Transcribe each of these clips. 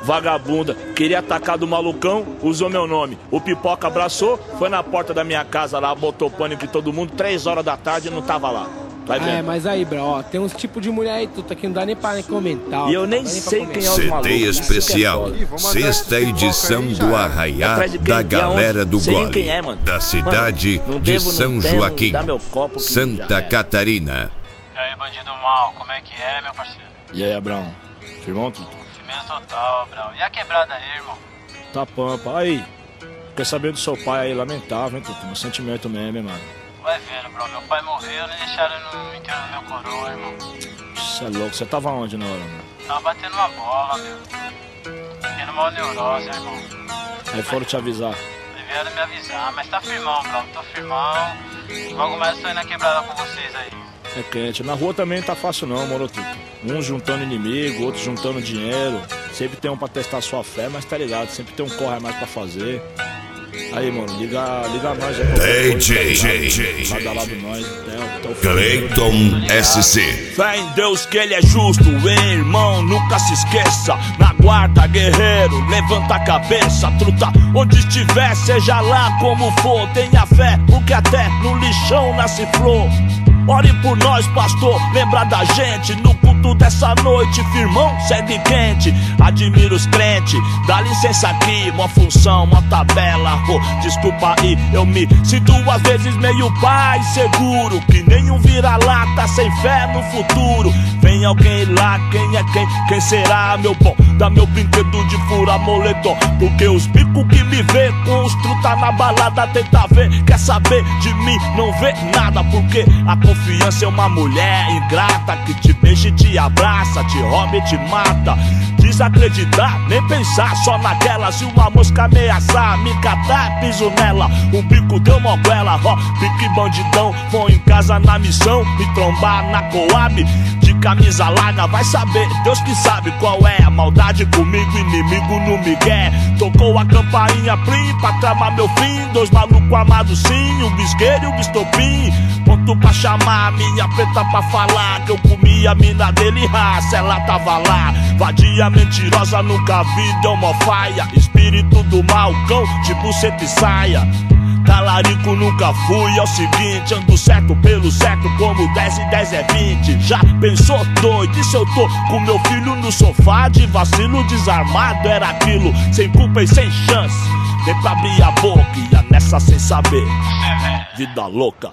vagabunda. Queria atacar do malucão, usou meu nome. O Pipoca abraçou, foi na porta da minha casa lá, botou pânico em todo mundo, 3 horas da tarde e não tava lá. Vai vendo? É, mas aí, bro, ó, tem uns tipos de mulher aí, tu que não dá nem pra comentar. E eu nem sei quem é os malucos. CD especial, sexta edição do Arraiá da Galera do Gole, da cidade de São Joaquim, Santa Catarina. E aí, bandido mal, como é que é, meu parceiro? E aí, Abraão? Firmão tudo? Firmeza total, Abraão. E a quebrada aí, irmão? Tá pampa. Aí, quer saber do seu pai aí, lamentável, hein, Tutu? Um sentimento mesmo, hein, mano? Vai vendo, bro. Meu pai morreu, nem deixaram no enterro do meu coroa, irmão. Você é louco. Você tava onde na hora, mano? Tava batendo uma bola, meu. Fiquei numa neurose, irmão. Aí foram te avisar. Aí vieram me avisar, mas tá firmão, bro. Tô firmão. Logo mais eu tô indo na quebrada com vocês aí. É quente. Na rua também não tá fácil não, moro, Tutu. Uns juntando inimigo, outros juntando dinheiro. Sempre tem um pra testar sua fé, mas tá ligado. Sempre tem um corre a mais pra fazer. Aí, mano, liga nós aí. DJ Nada lá do nós. Cleiton SC. Fé em Deus que ele é justo, hein, irmão, nunca se esqueça. Na guarda, guerreiro, levanta a cabeça, truta. Onde estiver, seja lá como for, tenha fé, porque até no lixão nasce flor. Ore por nós, pastor, lembra da gente. No culto dessa noite, firmão, segue quente. Admiro os crentes, dá licença aqui. Uma função, uma tabela, desculpa aí. Eu me sinto às vezes meio pai seguro, que nenhum vira-lata sem fé no futuro. Vem alguém lá, quem é quem? Quem será, meu bom? Dá meu brinquedo de fura moletom, porque os bicos que me vê com os truta na balada tenta ver. Quer saber de mim, não vê nada, porque a confiança é uma mulher ingrata que te beija e te abraça, te rouba e te mata. Desacreditar, nem pensar, só naquela. Se uma mosca ameaçar, me catar, piso nela. Um bico deu moguela, ó, pique bandidão. Vou em casa na missão, me trombar na Coab. De camisa larga, vai saber, Deus que sabe qual é a maldade comigo, inimigo no migué. Tocou a campainha, plim, pra tramar meu fim. 2 malucos armados sim, o bisqueiro e o bistopim. Ponto pra chamar a minha preta pra falar que eu comi a mina dele, raça, ela tava lá. Vadia mentirosa, nunca vi, deu mó faia. Espírito do mal, cão, de buceta e saia. Talarico nunca fui, é o seguinte, ando certo pelo certo, como 10 e 10 é 20. Já pensou doido, e se eu tô com meu filho no sofá de vacilo desarmado? Era aquilo, sem culpa e sem chance, nem pra abrir a boca, ia nessa sem saber. Vida louca.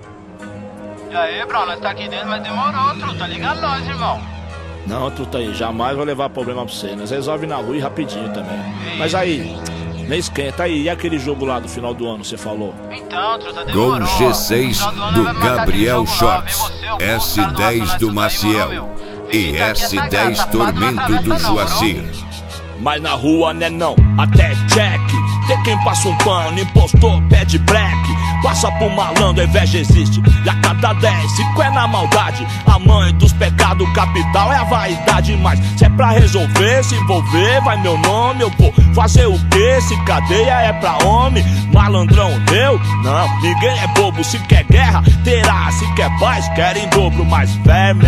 E aí, bro, nós tá aqui dentro, mas demorou, truta. Liga nós, irmão. Não, truta aí, jamais vou levar problema pra você. Nós resolve na rua e rapidinho também. Mas aí, nem esquenta aí. E aquele jogo lá do final do ano, você falou? Então, truta, Gol demorou. G6 do Gabriel Shorts, S10 do Maciel e S10 Tormento do Joacir. Mas na rua, né não, até check. Tem quem passa um pano, impostor, pede black. Passa pro malandro, a inveja existe. E a cada 10, 5 é na maldade. A mãe dos pecados capital é a vaidade. Mas se é pra resolver, se envolver, vai meu nome. Eu vou fazer o quê? Se cadeia é pra homem. Malandrão, eu? Não, ninguém é bobo. Se quer guerra, terá. Se quer paz, quer em dobro. Mas verme,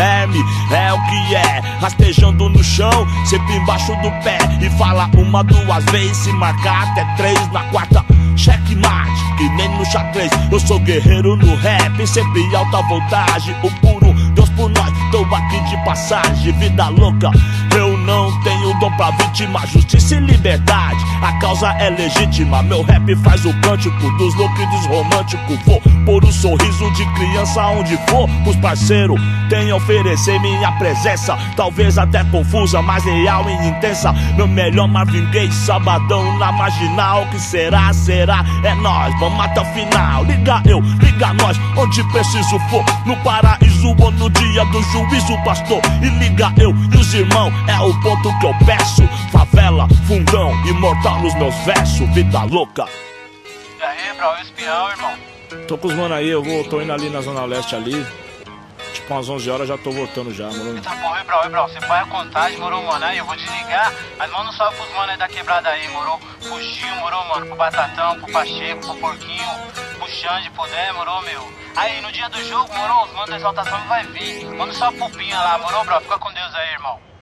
é o que é. Rastejando no chão, sempre embaixo do pé. E fala 1, 2 vezes, se marcar até 3. Na quarta, checkmate, que nem no xadrez. Eu sou guerreiro no rap, sempre alta voltagem. O puro Deus por nós, tô aqui de passagem. Vida louca, eu não tenho dom pra vítima. Justiça e liberdade, a causa é legítima. Meu rap faz o cântico dos loucos e dos românticos. Vou pôr um sorriso de criança onde for. Os parceiros têm a oferecer minha presença, talvez até confusa, mas real e intensa. Meu melhor Marvin Gaye, sabadão na marginal. Que será, será, é nós, vamos até o final. Liga eu, liga nós, onde preciso for. No paraíso ou no dia do juízo, pastor. E liga eu e os irmãos, é o ponto que eu peço. Favela, fundão, imortal nos meus versos. Vida louca. E aí, bro, espião, irmão? Tô com os mano aí, tô indo ali na Zona Leste ali. Tipo umas 11 horas já tô voltando já, mano. Tá bom, bro, você põe a contagem, morou, mano? Aí eu vou desligar, mas manda um salve pros mano aí da quebrada aí, morou? Pro Gil, morou, mano? Pro Batatão, pro Pacheco, pro Porquinho, pro Xande, pro Dé, morou, meu? Aí no dia do jogo, morou, os manos da exaltação vai vir. Manda só pro Pinha lá, morou, bro? Fica com Deus aí, irmão.